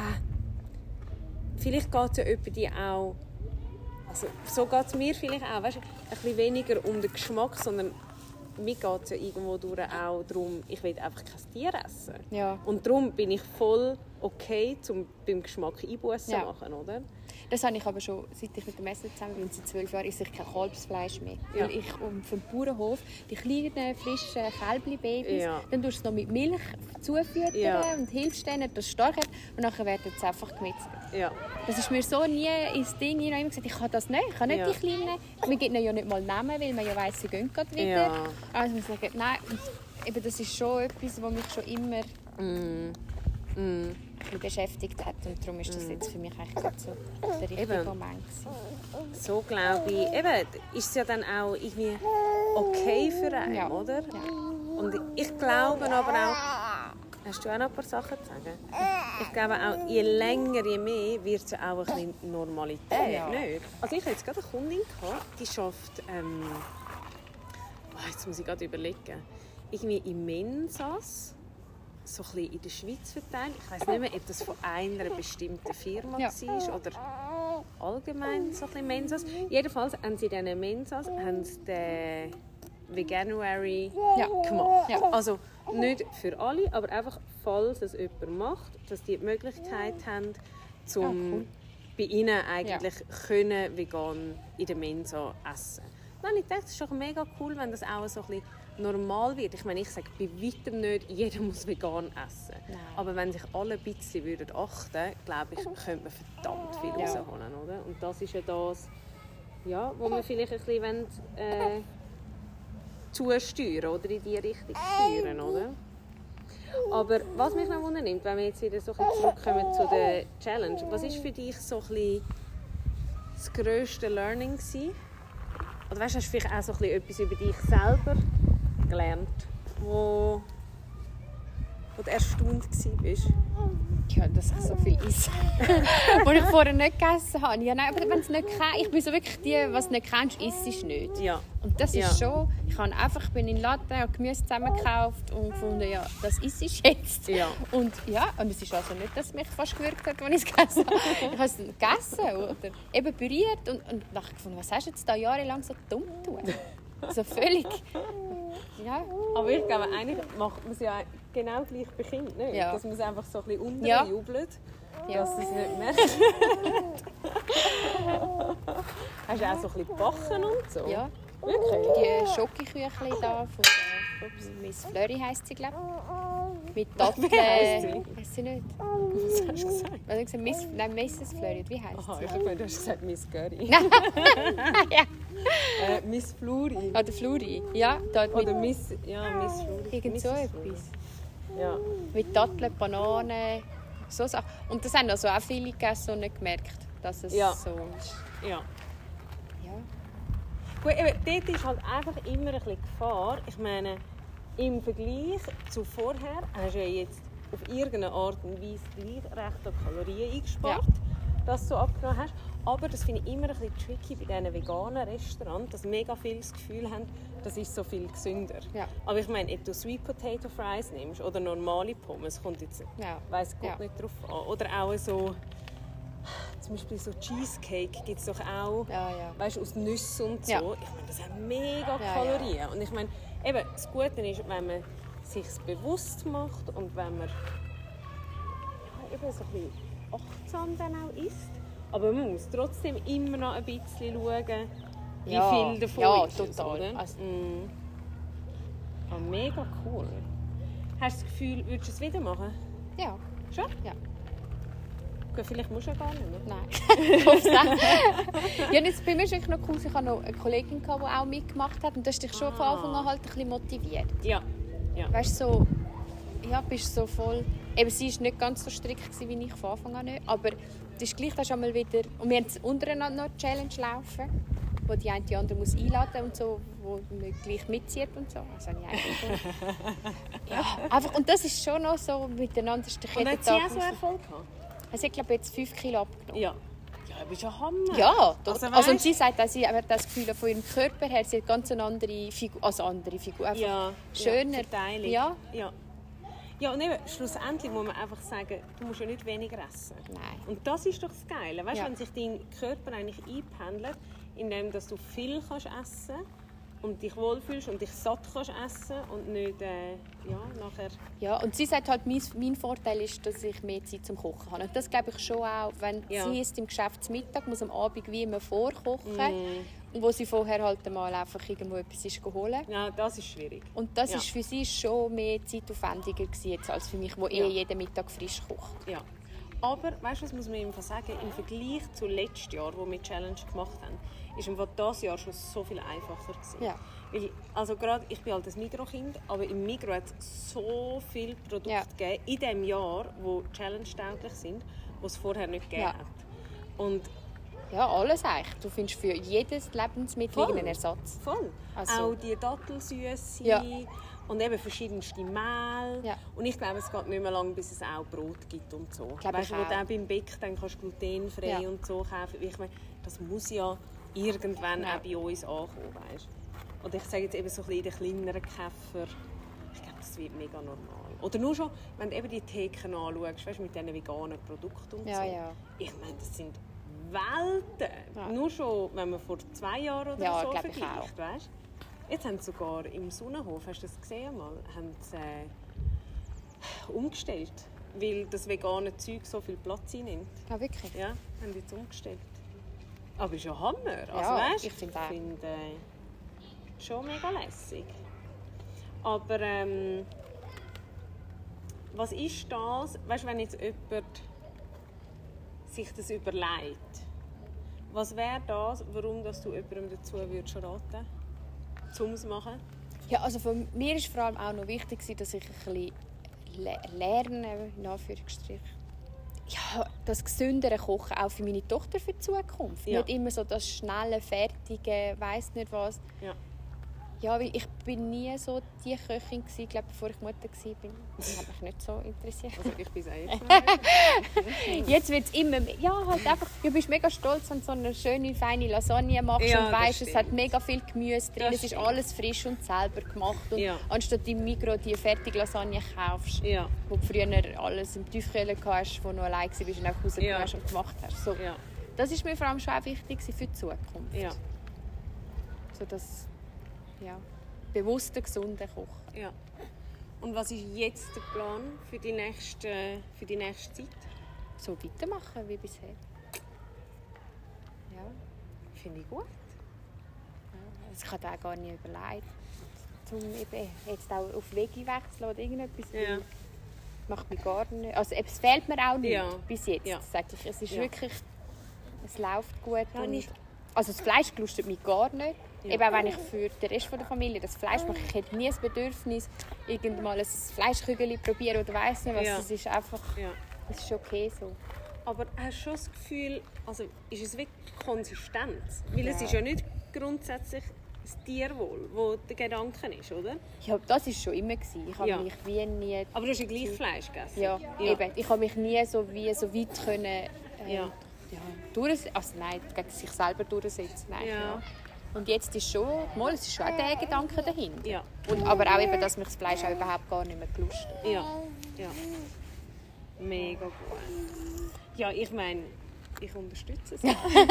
vielleicht geht es ja jemandem auch, also so geht es mir vielleicht auch, weißt, ein bisschen weniger um den Geschmack, sondern mir geht es ja irgendwo durch auch darum, ich will einfach kein Tier essen. Ja. Und darum bin ich voll okay, um beim Geschmack Einbußen zu machen, oder? Das habe ich aber schon, seit ich mit dem Messer zusammen bin, seit 12 Jahren, esse ich kein Kalbsfleisch mehr. Weil ich vom Bauernhof die kleinen, frischen Kälbli-Babys, dann tust du es noch mit Milch zufüttern und hilfst denen, dass es stark wird. Und dann werden es einfach gemetzelt. Ja. Das ist mir so nie ins Ding. Ich habe immer gesagt, ich kann das nicht. Ich kann nicht die Kleinen. Wir geben ihnen ja nicht mal Namen, weil man ja weiss, sie gehen gerade wieder. Ja. Also ich muss sagen, nein, eben, das ist schon etwas, was mich schon immer beschäftigt hat. Und darum ist das jetzt für mich eigentlich gerade so der richtige Moment gewesen. So glaube ich. Eben, ist es ja dann auch irgendwie okay für einen, oder? Ja. Und ich glaube aber auch... Hast du auch noch ein paar Sachen zu sagen? Ich glaube auch, je länger, je mehr wird es auch ein bisschen Normalität, nicht? Also ich hatte jetzt gerade eine Kundin gehabt, die schafft... jetzt muss ich gerade überlegen. Irgendwie in Mensas, so ein bisschen in der Schweiz verteilt. Ich weiss nicht mehr, ob das von einer bestimmten Firma war oder allgemein so ein bisschen Mensas. Jedenfalls haben sie in diesen Mensas den Veganuary gemacht. Ja. Also nicht für alle, aber einfach, falls es jemand macht, dass die Möglichkeit haben, bei ihnen eigentlich können vegan in der Mensa essen. Dann ich dachte, es ist doch mega cool, wenn das auch so ein bisschen normal wird. Ich meine, ich sage bei weitem nicht, jeder muss vegan essen. Nein. Aber wenn sich alle ein bisschen achten würden, glaube ich, könnte man verdammt viel rausholen, oder? Und das ist ja das, wo wir vielleicht ein bisschen zusteuern oder in diese Richtung steuern, oder? Aber was mich noch wundernimmt, wenn wir jetzt wieder so ein bisschen zurückkommen zu der Challenge, was ist für dich so ein bisschen das grösste Learning gewesen? Oder weißt, hast du vielleicht auch so ein bisschen etwas über dich selber gelernt, wo du erstaunt warst? Ja, dass ich so viel esse. Was ich vorher nicht gegessen habe. Ja, nein, aber wenn es nicht kennst, ich bin so wirklich die, was du nicht kennst, isst es nicht. Ja. Und das ist schon, ich bin in den Laden und Gemüse zusammengekauft und gefunden, das isst es jetzt. Ja. Und es ist also nicht, dass es mich fast gewürgt hat, als ich es gegessen habe. Ich habe es gegessen oder eben püriert und dachte gefunden, was hast du jetzt da jahrelang so dumm getan? So völlig... Ja. Aber ich glaube, eigentlich macht man es ja genau gleich bei Kindern, nicht? Ja. Dass man es einfach so ein bisschen unterjubelt, dass sie es nicht merkt. Hast du auch so ein bisschen Backen und so? Ja. Wirklich? Die Schokoküchli da von der Miss Flurry heisst sie, glaube ich. Mit Datteln. Wie heisst sie? Weiss sie nicht. Was hast du gesagt? Was habe ich gesagt? Mrs. Flurry. Wie heisst Aha, sie? ich habe gedacht, du hast gesagt Miss Curry. Ja. Miss Fluri. Ah, der Fluri. Ja, dort Oder mit Miss Fluri. irgend so Mrs. Fluri. etwas. Ja. Mit Datteln, Bananen, so Sachen. Und das haben also auch viele gegessen und nicht gemerkt, dass es Ja. so ist. Ja. Ja. Gut, eben, dort ist halt einfach immer ein bisschen Gefahr. Ich meine, im Vergleich zu vorher hast du ja jetzt auf irgendeine Art und Weise gleich recht an Kalorien eingespart, dass du abgenommen hast. Aber das finde ich immer ein bisschen tricky bei diesen veganen Restaurants, dass mega viele das Gefühl haben, das ist so viel gesünder. Ja. Aber ich meine, ob du Sweet Potato Fries nimmst oder normale Pommes, kommt jetzt, weiss Gott nicht drauf an. Oder auch so, zum Beispiel so Cheesecake gibt es doch auch, weißt, aus Nüssen und so. Ja. Ich meine, das hat mega Kalorien. Und ich meine, eben, das Gute ist, wenn man sich bewusst macht und wenn man eben so ein bisschen achtsam dann auch isst. Aber man muss trotzdem immer noch ein bisschen schauen, wie viel davon ist. Total. Oder? Also, mega cool. Hast du das Gefühl, würdest du es wieder machen? ja. Schon? Ja. Gut, vielleicht musst du ja gar nicht mehr. Nein. Ich hoffe es auch. Ja, jetzt, bei mir ist es noch cool, ich hatte noch eine Kollegin, die auch mitgemacht hat. Und das hat dich schon von Anfang an halt ein bisschen motiviert. Ja. Weißt du, so, ja, bist so voll... Eben, sie war nicht ganz so strikt, wie ich von Anfang an nicht. Aber das ist gleich, das ist einmal wieder... Und wir haben untereinander noch eine Challenge laufen, wo die eine die andere muss einladen und so, wo man gleich mitzieht und so. Das habe ich eigentlich ja, einfach, und das ist schon noch so miteinander. Und hat sie auch so Erfolg gehabt? Also ich glaube, jetzt 5 Kilo abgenommen. Ja. Ja, du bist ja Hammer. Ja, also und sie sagt auch, sie hat das Gefühl von ihrem Körper her, sie hat ganz eine andere Figur, einfach schöner. Verteilung. Ja. Ja, und eben, schlussendlich muss man einfach sagen, du musst ja nicht weniger essen. Nein. Und das ist doch das Geile, weißt, Ja. wenn sich dein Körper eigentlich einpendelt, indem dass du viel kannst essen und dich wohlfühlst und dich satt kannst essen und nicht nachher... Ja, und sie sagt halt, mein Vorteil ist, dass ich mehr Zeit zum Kochen habe. Und das glaube ich schon auch, wenn sie ist im Geschäftsmittag, muss am Abend wie immer vorkochen, wo sie vorher halt mal einfach irgendwo etwas ist holen. Ja, das ist schwierig. Und das ist für sie schon mehr zeitaufwendiger gewesen, als für mich, wo jeden Mittag frisch kocht. Ja. Aber, weißt du, was muss man im Fall sagen? Im Vergleich zu letztes Jahr, wo wir die Challenge gemacht haben, ist im Fall dieses Jahr schon so viel einfacher gewesen. Ja. Weil, also gerade, ich bin halt ein Migros-Kind, aber im Migros hat es so viele Produkte gegeben in diesem Jahr, die challenge-tauglich sind, die es vorher nicht gegeben hat. Und ja, alles eigentlich. Du findest für jedes Lebensmittel einen Ersatz. Voll. Also. Auch die Dattelsüße und eben verschiedenste Mehl. Ja. Und ich glaube, es geht nicht mehr lange, bis es auch Brot gibt und so. Weißt du, wo du auch beim Bäck dann kannst du glutenfrei und so kaufen. Ich meine, das muss ja irgendwann auch bei uns ankommen, weißt? Und ich sage jetzt eben so ein bisschen in den kleineren Käfer, ich glaube, das wird mega normal. Oder nur schon, wenn du eben die Theken anschaust, weißt, mit diesen veganen Produkten und so. Ja. Ich meine, das sind Welten. Ja. Nur schon, wenn man vor 2 Jahren oder so vergleicht, weißt? Jetzt haben sie sogar im Sonnenhof, hast du das gesehen mal, haben sie umgestellt, weil das vegane Zeug so viel Platz einnimmt. Ja, wirklich? Ja, haben die jetzt umgestellt. Aber ist ja Hammer. Also, ja, weißt, ich finde schon mega lässig. Aber was ist das, weißt, wenn jetzt jemand sich das überlegt? Was wäre das, warum dass du jemandem dazu würdest raten, um es zu machen? Ja, also für mir ist vor allem auch noch wichtig, dass ich ein bisschen lerne, in Anführungsstrichen. Ja, das gesündere Kochen auch für meine Tochter für die Zukunft. Ja. Nicht immer so das schnelle, fertige, weiss nicht was. Ja, weil ich bin nie so die Köchin gewesen, glaube, bevor ich Mutter war. Das hat mich nicht so interessiert. Also ich bin es jetzt wird es immer mehr. Ja, halt einfach, du bist mega stolz, wenn du so eine schöne, feine Lasagne machst und weißt, es hat mega viel Gemüse drin, es ist alles frisch und selber gemacht. Und anstatt im Migros die fertige Lasagne kaufst, wo du früher alles im Tiefkühler hast, wo du allein warst und auch rausgekommen hast und gemacht hast. So. Das ist mir vor allem schon auch wichtig für die Zukunft. Ja. So, dass, bewussten, gesunden Kochen. Ja. Und was ist jetzt der Plan für die nächste Zeit? So weitermachen wie bisher. Ja. Finde ich gut. Ja. Ich habe auch gar nicht überlegt, um eben jetzt auch auf Veggie wechseln oder irgendetwas. Ja. Macht mich gar nicht. Also es fehlt mir auch nicht bis jetzt. Ja. Sag ich. Es ist wirklich, es läuft gut. Ja, und, also das Fleisch lustet mich gar nicht. Ja. Eben auch wenn ich für den Rest der Familie das Fleisch mache, ich hätte nie das Bedürfnis, irgendwann ein Fleischkügel probieren oder weiss nicht was. Ja. Es ist einfach, es ist okay so. Aber hast du schon das Gefühl, also ist es wirklich Konsistenz? Weil es ist ja nicht grundsätzlich das Tierwohl, wo der Gedanke ist, oder? Ja, das war schon immer. Ich habe mich wie nie... Aber du hast ja gleich Fleisch gegessen? Ja, eben. Ich habe mich nie so weit können... gegen sich selber durchsetzen. Nein, ja. Und jetzt ist schon... es ist schon auch der Gedanke dahinter. Ja. Und, aber auch eben, dass mich das Fleisch auch überhaupt gar nicht mehr gelustet. Ja. Mega gut. Ja, ich meine... Ich unterstütze es.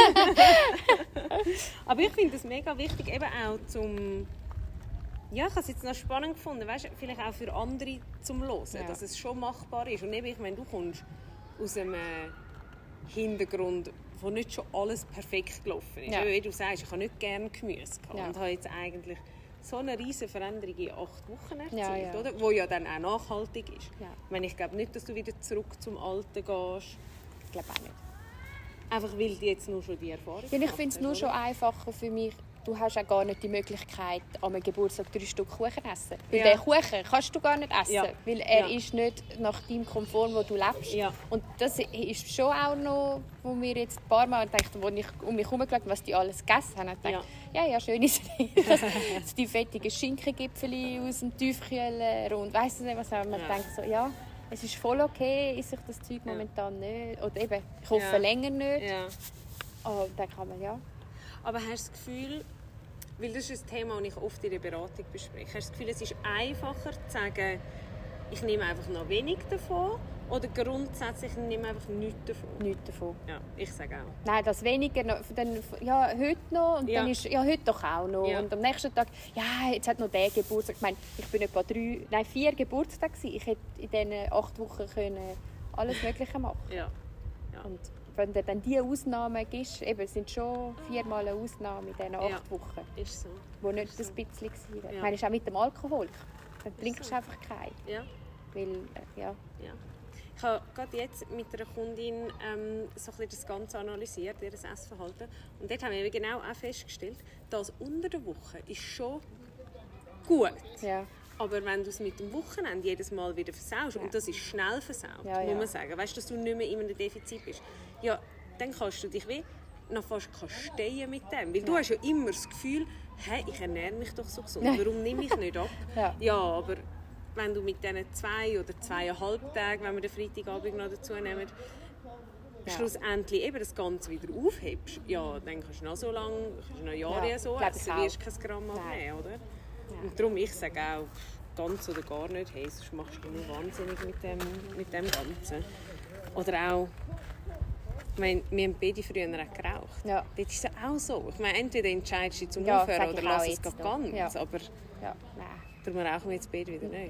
Aber ich finde es mega wichtig, eben auch zum... Ja, ich habe es jetzt noch spannend gefunden, weißt, vielleicht auch für andere zum Hören, dass es schon machbar ist. Und eben, ich meine, du kommst aus einem Hintergrund, wo nicht schon alles perfekt gelaufen ist. Ja. Wie du sagst, ich habe nicht gerne Gemüse gehabt und habe jetzt eigentlich so eine riesige Veränderung in 8 Wochen erzielt, oder? Wo ja dann auch nachhaltig ist. Ja. Ich glaube nicht, dass du wieder zurück zum Alten gehst. Ich glaube auch nicht. Einfach weil du jetzt nur schon die Erfahrung hast. Ich finde es nur schon einfacher für mich. Du hast auch gar nicht die Möglichkeit, an einem Geburtstag 3 Stück Kuchen zu essen. Weil den Kuchen kannst du gar nicht essen, weil er ist nicht nach deinem Komfort, wo du lebst. Ja. Und das ist schon auch noch, wo wir jetzt ein paar Mal gedacht, wo ich um mich herum geschaut habe, was die alles gegessen haben. Ich dachte, ja, schön ist es. Die fettigen Schinkengipfel aus dem Tiefkühler und weiss nicht was. Man denkt so, ja. Es ist voll okay, esse ich das Zeug momentan nicht. Oder eben, ich hoffe länger nicht. Ja. Und dann kann man, Aber hast du das Gefühl, weil das ist ein Thema, das ich oft in der Beratung bespreche, hast du das Gefühl, es ist einfacher zu sagen, ich nehme einfach noch wenig davon? Oder grundsätzlich ich nehme einfach nichts davon? Nichts davon. Ja, ich sage auch. Nein, das weniger, dann, heute noch und dann ist heute doch auch noch. Ja. Und am nächsten Tag, jetzt hat noch der Geburtstag. Ich meine, ich bin etwa 4 Geburtstage gewesen. Ich hätte in diesen 8 Wochen können alles Mögliche machen. Ja. Und wenn du dann diese Ausnahmen gibst, es sind schon 4-mal eine Ausnahme in diesen 8 Wochen. Ist so. Wo nicht das bisschen war. Ich meine, es ist auch mit dem Alkohol. Dann trinkst du einfach keinen. Ja. Weil, Ich habe gerade jetzt mit einer Kundin so ein bisschen das Ganze analysiert, ihr Essverhalten. Und dort haben wir genau auch festgestellt, dass unter der Woche ist schon gut. Ja. Aber wenn du es mit dem Wochenende jedes Mal wieder versaust, und das ist schnell versaut, muss man sagen, weißt, dass du nicht mehr in einem Defizit bist, dann kannst du dich noch fast stehen mit dem. Weil du hast ja immer das Gefühl, ich ernähre mich doch so gesund, warum nehme ich nicht ab? Ja, aber wenn du mit diesen 2 oder 2,5 Tagen, wenn wir den Freitagabend noch dazu nehmen, schlussendlich eben das Ganze wieder aufhebst, dann kannst du noch so lange, noch Jahre so essen, wirst kein Gramm abnehmen, oder? Ja. Und darum, ich sage auch, ganz oder gar nicht, sonst machst du nur wahnsinnig mit dem Ganzen. Oder auch, ich meine, wir haben beide früher auch geraucht. Ja. Das ist auch so. Ich meine, entweder entscheidest du dich zum Aufhören oder lass es ganz, aber... Darum rauchen wir jetzt beide wieder nicht.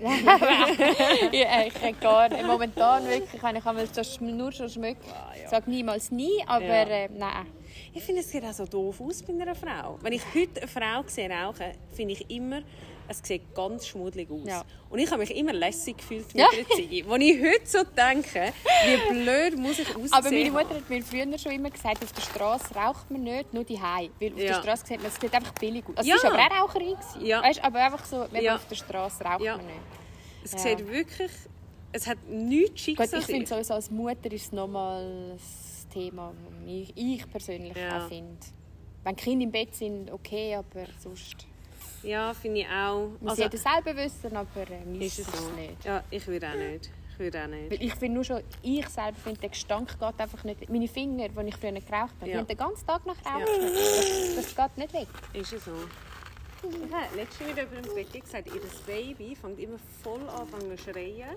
Ich kann gar nicht. Momentan wirklich, kann ich das nur schon schmecken. Ich sage niemals nie, aber nein. Ich finde, es sieht auch so doof aus bei einer Frau. Wenn ich heute eine Frau sehe rauchen, finde ich immer, es sieht ganz schmuddelig aus. Ja. Und ich habe mich immer lässig gefühlt mit der Ziege. Wo ich heute so denke, wie blöd muss ich aussehen. Aber meine Mutter hat mir früher schon immer gesagt, auf der Straße raucht man nicht, nur die Hause. Weil auf der Straße sieht man, es sieht einfach billig aus. Also, sie war aber auch Raucherin. Weißt, aber einfach so, wenn man auf der Straße raucht man nicht. Es sieht wirklich, es hat nichts Schicksal. Ich finde sowieso, als Mutter ist es nochmal ein Thema, das ich persönlich auch finde. Wenn die Kinder im Bett sind, okay, aber sonst... Ja, finde ich auch. Muss jeder selber wissen, aber ist es so nicht. Ja, ich würde auch nicht. Weil ich finde nur schon, ich selber finde, der Gestank geht einfach nicht. Meine Finger, die ich früher geraucht habe, die haben den ganzen Tag nach Rauchen. Das geht nicht weg. Ist es so. Ich habe letztens wieder über dem Bett gesagt, ihr Baby fängt immer voll an zu schreien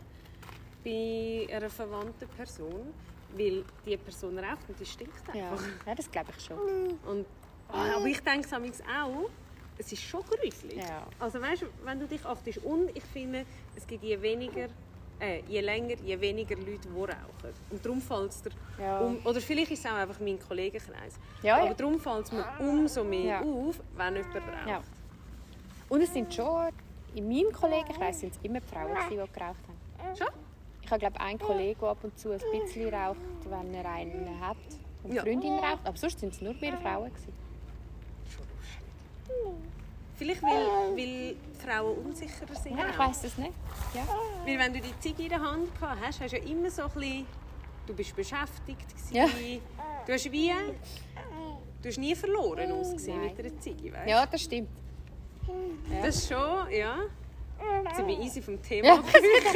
bei einer verwandten Person, weil die Person raucht und die stinkt einfach. Ja, das glaube ich schon. Und, aber ich denke es auch, es ist schon gruselig. Ja. Also weißt du, wenn du dich achtest, und ich finde, es gibt je länger, je weniger Leute, die rauchen. Und darum fällt es dir oder vielleicht ist es auch einfach mein Kollegenkreis. Ja, aber darum fällt es mir umso mehr auf, wenn jemand raucht. Ja. Und es sind schon, in meinem Kollegenkreis sind es immer die Frauen, die geraucht haben. Schon? Ich habe, glaube einen Kollegen, der ab und zu ein bisschen raucht, wenn er einen hat. Und die Freundin raucht. Aber sonst waren es nur mehr Frauen. Vielleicht, weil Frauen unsicherer sind. Ja, ich weiss das nicht. Ja. Weil wenn du die Ziege in der Hand gehabt hast, hast du ja immer so ein bisschen... Du bist beschäftigt gewesen. Ja. Du hast nie verloren ausgesehen mit einer Ziege, weißt? Ja, das stimmt. Ja. Das schon, ja. Jetzt sind wir easy vom Thema. Ja.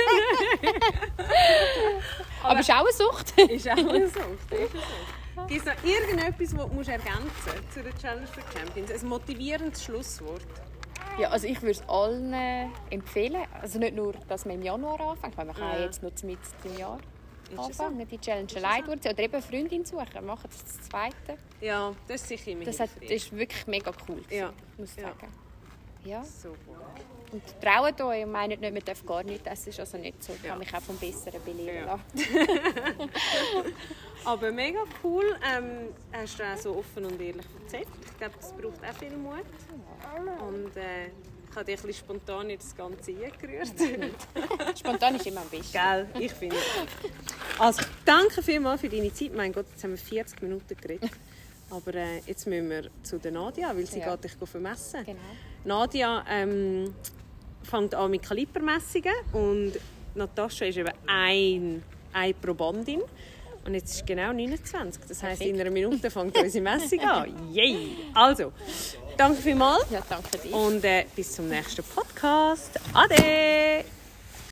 Aber es ist auch eine Sucht. Ist auch eine Sucht. Gibt es noch irgendetwas, was du ergänzen musst zu der Challenge for Champions? Ein motivierendes Schlusswort? Ja, also ich würde es allen empfehlen. Also nicht nur, dass man im Januar anfängt, weil man kann jetzt noch mitten im Jahr anfangen, die Challenge allein durchziehen. Oder eben eine Freundin suchen. Machen das Zweite. Ja, das ist sicher immer das ist wirklich mega cool, muss ich sagen. Ja. Super. Und traut euch und meint nicht, man darf gar nicht essen. Das ist also nicht so. Ich kann mich auch vom Besseren belehren lassen. Aber mega cool. Hast du auch so offen und ehrlich erzählt. Ich glaube, es braucht auch viel Mut. Und ich habe dich ein bisschen spontan in das Ganze eingerührt. Spontan ist immer am besten. Gell, ich finde. Also, danke vielmals für deine Zeit. Mein Gott, jetzt haben wir 40 Minuten geredet. Aber jetzt müssen wir zu der Nadia, weil sie geht dich vermessen. Genau. Nadia fängt an mit Kalibermessungen und Natascha ist eben eine Probandin. Und jetzt ist genau 29. Das heisst, in einer Minute fängt unsere Messung an. Yay! Also, danke vielmals. Ja, danke dir. Und bis zum nächsten Podcast. Ade!